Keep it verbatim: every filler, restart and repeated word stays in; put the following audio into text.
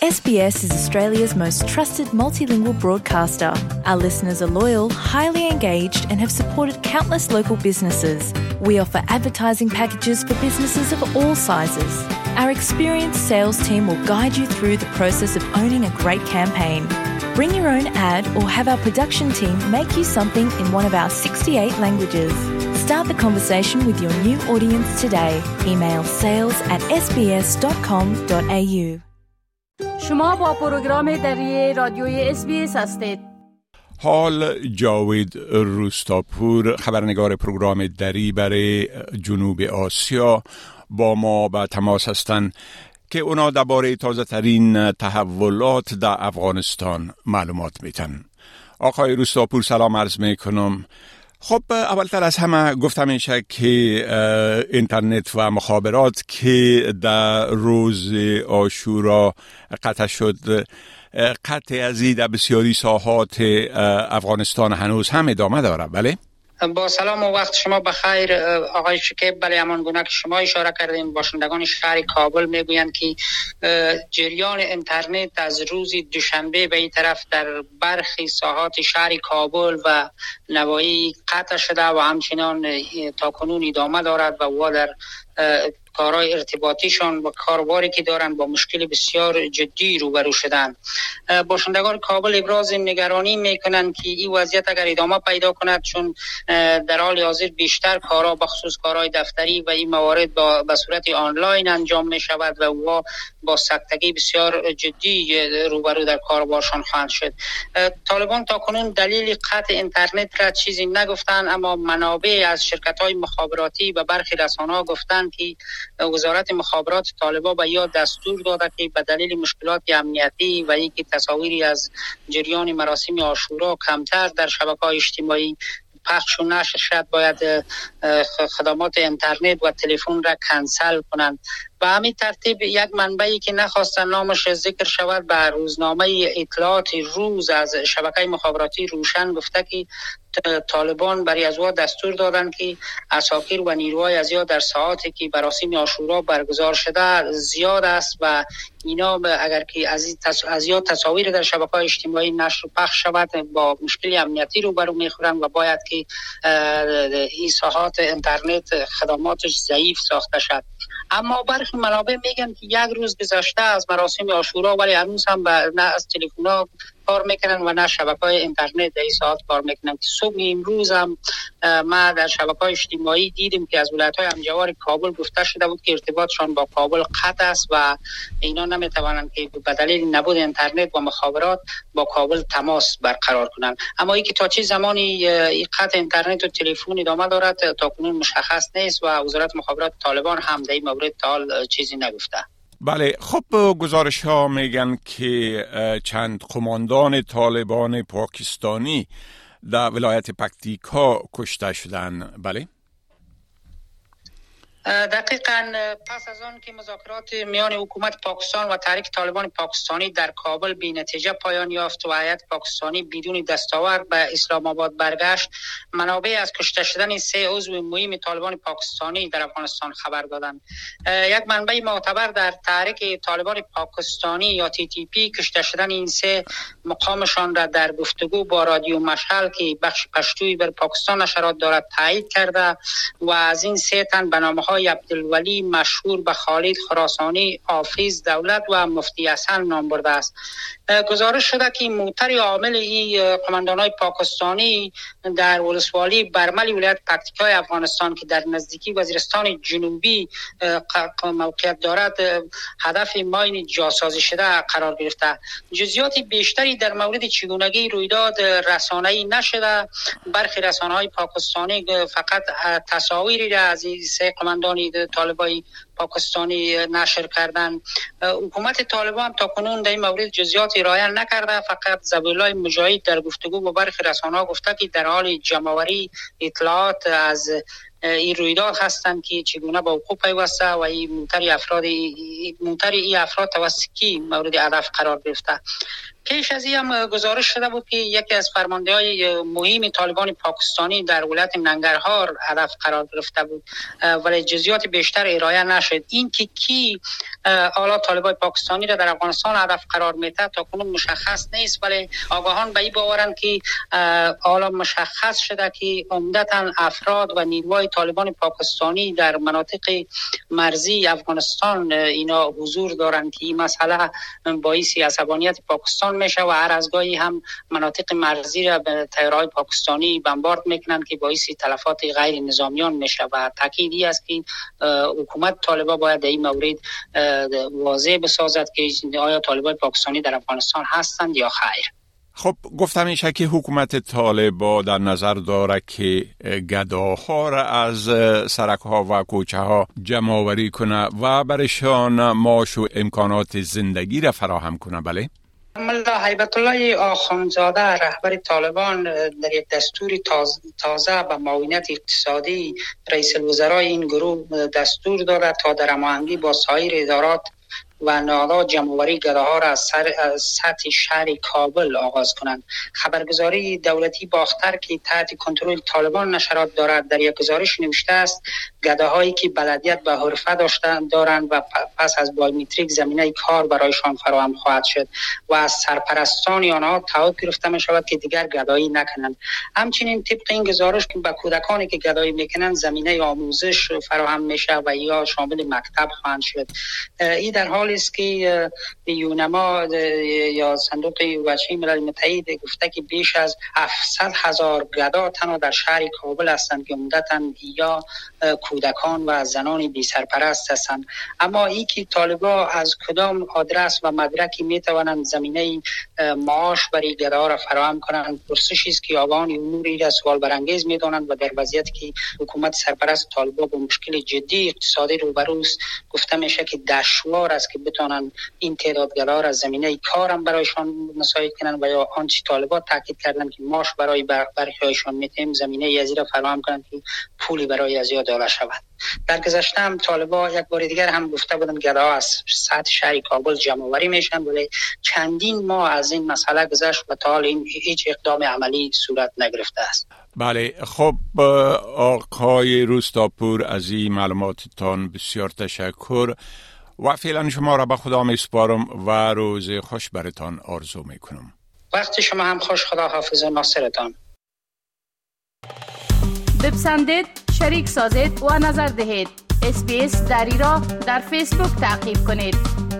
S B S is Australia's most trusted multilingual broadcaster. Our listeners are loyal, highly engaged and have supported countless local businesses. We offer advertising packages for businesses of all sizes. Our experienced sales team will guide you through the process of owning a great campaign. Bring your own ad or have our production team make you something in one of our sixty-eight languages. Start the conversation with your new audience today. Email sales at s b s dot com dot a u. شما با پروگرام دری رادیوی اس بی اس هستید. حال جاوید روستاپور، خبرنگار پروگرام دری برای جنوب آسیا، با ما به تماس هستند که اونا درباره تازه ترین تحولات در افغانستان معلومات میتن. آقای روستاپور سلام عرض میکنم. خب اولتر از همه گفتم میشه که اینترنت و مخابرات که در روز عاشورا قطع شد، قطع از این در بسیاری ساحات افغانستان هنوز هم ادامه داره. بله؟ با سلام و وقت شما بخیر آقای شکیب. بله، همان گونه که شما اشاره کردین، باشندگان شهر کابل میگویند که جریان اینترنت از روز دوشنبه به این طرف در برخی ساحات شهر کابل و نواحی قطع شده و همچنان تاکنون ادامه دارد و او در کارهای ارتباطیشان و کاروباری که دارند با مشکل بسیار جدی روبرو شدند. باشندگان کابل ابراز نگرانی میکنند که این وضعیت اگر ادامه پیدا کند، چون در حال حاضر بیشتر کارها بخصوص کارهای دفتری و این موارد با به صورت آنلاین انجام می شود و او با سکتگی بسیار جدی روبرو در کاروبارشان خواهند شد. طالبان تاکنون دلیل قطع اینترنت را چیزی نگفتند، اما منابع از شرکت‌های مخابراتی و برخی رسانه‌ها گفتند که وزارت مخابرات طالبان به یا دستور داده که به دلیل مشکلات امنیتی و اینکه تصاویری از جریان مراسم عاشورا کمتر در شبکه‌های اجتماعی پخش و نشر شد، باید خدمات اینترنت و تلفن را کنسل کنند. به همین ترتیب یک منبعی که نخواستن نامش ذکر شود به روزنامه اطلاعات روز از شبکه مخابراتی روشن گفته که طالبان برای از او دستور دادند که عساکر و نیروهای از یا در ساعاتی که مراسم عاشورا برگزار شده زیاد است و اینا اگر که از از یا تصاویر در شبکه‌های اجتماعی نشر و پخش شود با مشکل امنیتی روبرو میخورند و باید که این ساحات اینترنت خدماتش ضعیف ساخته شد. اما برخی منابع میگن که یک روز گذشته از مراسم عاشورا ولی هنوز هم نه از تلفن‌ها کار میکنن و نه شبکه‌های اینترنت در این ساعت کار میکنن. که صبح امروز هم ما در شبکه‌های اجتماعی دیدیم که از ولایت‌های همجوار کابل گفته شده بود که ارتباطشان با کابل قطع است و اینا نمیتوانند که به دلیل نبود اینترنت و مخابرات با کابل تماس برقرار کنند. اما اینکه تا چه زمانی این قطع اینترنت و تلفن ادامه دارد تا کنون مشخص نیست و وزارت مخابرات طالبان هم در این مورد تا حال چیزی نگفته. بله، خب گزارش ها میگن که چند قماندان طالبان پاکستانی در ولایت پکتیکا کشته شدن. بله، دقیقاً پس از آن که مذاکرات میان حکومت پاکستان و تحریک طالبان پاکستانی در کابل بی نتیجه پایان یافت و هیئت پاکستانی بدون دستاورد به اسلام آباد برگشت، منابع از کشته شدن سه عضو مهم طالبان پاکستانی در افغانستان خبر دادند. یک منبع معتبر در تحریک طالبان پاکستانی یا تی تی پی کشته شدن این سه مقامشان را در گفتگو با رادیو مشعل که بخش پشتویی بر پاکستان نشرات دارد تایید کرده و از این سه تن به نام‌های عبدالولی مشهور به خالد خراسانی، حافظ دولت و مفتی حسن نام برده است. گزارش شده که موتر عامل این قماندان‌های پاکستانی در ولسوالی برمل ولایت پکتیکای افغانستان که در نزدیکی وزیرستان جنوبی موقعیت دارد هدف ماین جاسازی شده قرار گرفته. جزئیات بیشتری در مورد چگونگی رویداد رسانه‌ای نشده. برخی رسانه‌های پاکستانی فقط تصاویری را از این سه قماندان طالبان پاکستانی نشر کردن. حکومت طالبان تا کنون در این مورد جزئیات ارائه نکرده، فقط ذبیح‌الله مجاهد در گفتگو با برخی رسانه‌ها گفته که در حال جمع‌آوری اطلاعات از این رویداد هستند که چگونه با حقوق پیوسته و این منتری افراد منتری این افراد توسط کی مورد هدف قرار گرفته. پیش از این هم گزارش شده بود که یکی از فرمانده‌های مهم طالبان پاکستانی در ولایت ننگرهار هدف قرار گرفته بود، ولی جزئیات بیشتر ارائه نشد. این که کی حالا طالبان پاکستانی را در افغانستان هدف قرار میده تا کنون مشخص نیست، ولی آگاهان به این باورند که حالا مشخص شده که عمدتاً افراد و نیروهای طالبان پاکستانی در مناطق مرزی افغانستان اینا حضور دارند که این مسئله باعث عصبانیت پاکستان میشه و هر از گاهی هم مناطق مرزی را به تیرهای پاکستانی بمبارد میکنند که باعث تلفات غیر نظامیان میشه و تاکیدی است که حکومت طالبان باید در این مورد واضح بسازد که آیا طالبان پاکستانی در افغانستان هستند یا خیر. خب گفتم میشه که حکومت طالبان در نظر داره که گداها را از سرک‌ها و کوچه‌ها جمع آوری کنه و برشان معاش و امکانات زندگی را فراهم کنه. بله؟ ملا هیبت الله آخوندزاده رهبر طالبان در یک دستور تازه به معاونت اقتصادی رئیس الوزرای این گروه دستور داده تا در هماهنگی با سایر ادارات و نهادها جمع‌آوری گداها را از سطح شهر کابل آغاز کنند. خبرگزاری دولتی باختر که تحت کنترل طالبان نشرات دارد در یک گزارش نوشته است گداهایی که بلدیت به حرفه داشتند دارند و پس از بایومتریک زمینه کار برایشان فراهم خواهد شد و از سرپرستان آنها تعهد گرفته می شود که دیگر گدایی نکنند. همچنین طبق این گزارش که به کودکانی که گدایی میکنند زمینه آموزش فراهم میشه و یا شامل مکتب خواهند شد. این در حال است که یونما یا صندوق بچه ملل متحد گفته که بیش از هفتصد هزار گدا تنها در شهر کابل هستند که عمدتاً یا کودکان و زنان بی سرپرست هستند. اما این که طالبان از کدام آدرس و مدرکی می توانند زمینه معاش برای گدا را فراهم کنند پرسشی است که آگاهان اموری را سوال برانگیز می دانند و در وضعیتی که حکومت سرپرست طالبان با مشکل جدی اقتصادی روبروست گفته میشه که دشوار است که بتونن این تعداد گدا را زمینه کارم برایشان مساعد کنند و یا آنچه طالبان تاکید کردند که معاش برای برخیایشان میتیم زمینه ازی را فراهم کنند که پولی برای ازی داده شود. در گذشته هم طالبان یک بار دیگر هم گفته بودند گدا از سطح شهر کابل جمع آوری میشن، ولی چندین ماه از این مسئله گذشت و تا حال این هیچ اقدام عملی صورت نگرفته است. بله، خب آقای روستاپور از این معلوماتتان بسیار تشکر و فعلا شما را به خدا میسپارم و روز خوش برتان آرزو میکنم. وقت شما هم خوش. خدا حافظ و ناصرتان. بپسندید، شریک سازید و نظر دهید. اس بی اس دری را در فیسبوک تعقیب کنید.